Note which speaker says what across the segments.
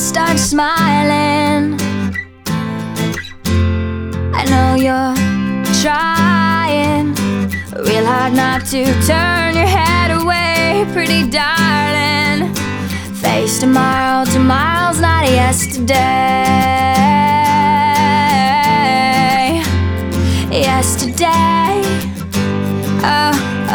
Speaker 1: start smiling. I know you're trying real hard not to turn your head away, pretty darling. Face tomorrow, tomorrow's not yesterday. Yesterday, oh,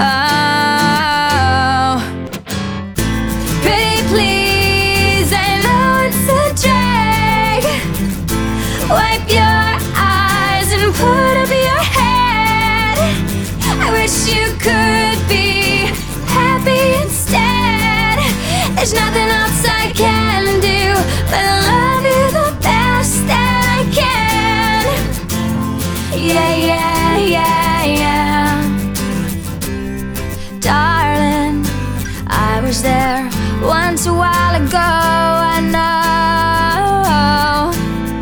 Speaker 1: oh. Pretty please, I know it's a drag. Wipe your eyes and put up your head. I wish you could be happy instead. There's nothing else I can do but love you the best that I can. Yeah, yeah, yeah, yeah. Darling, I was there once a while ago. I know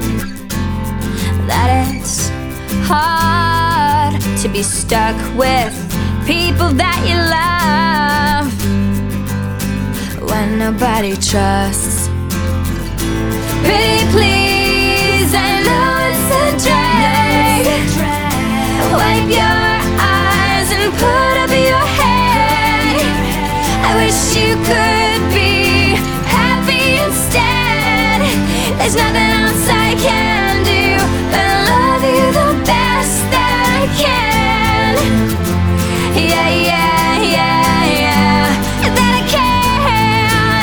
Speaker 1: that it's hard to be stuck with people that you love when nobody trusts. Pretty please, I know it's a drag. Wipe your eyes and put up your head. I wish you could be happy instead. There's nothing else I can do but love you the best that I can. Yeah, yeah, yeah, yeah, that I can.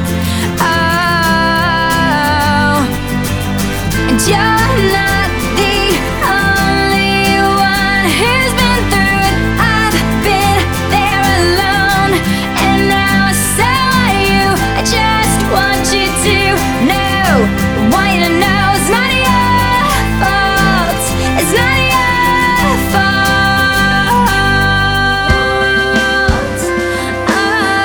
Speaker 1: Oh, and you're not the only one who's been through it. I've been there alone, and now so are you. I just want you to know, want you to know it's not your fault. It's not your fault. Oh,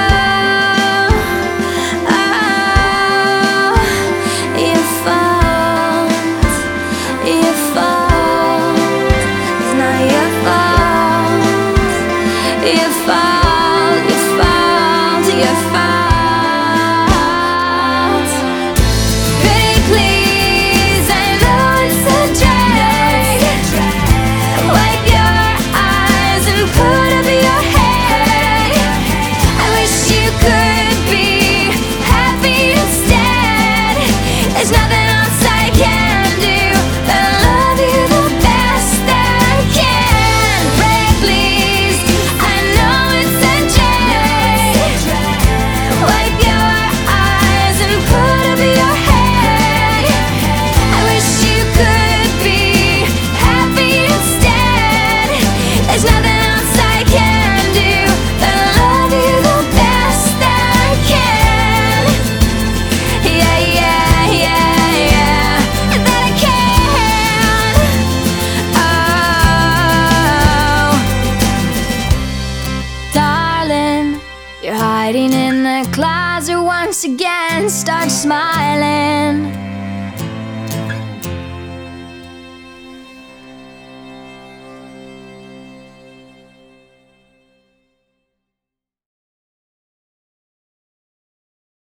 Speaker 1: oh, your fault. Your fault. It's not your fault. Your fault. Your fault. Your fault. Pretty please, I know it's a drag. Wipe your eyes and put up your head. I wish you could be happy instead. There's nothing else I can do but love you the best that I can. Pray please, I know it's a drag. Wipe your eyes and put up your head. I wish you could be happy instead. There's nothing else I can do but love you the best that I can. Yeah, yeah, yeah, yeah, that I can. Oh, darling, you're hiding in the closet once again. Start smiling.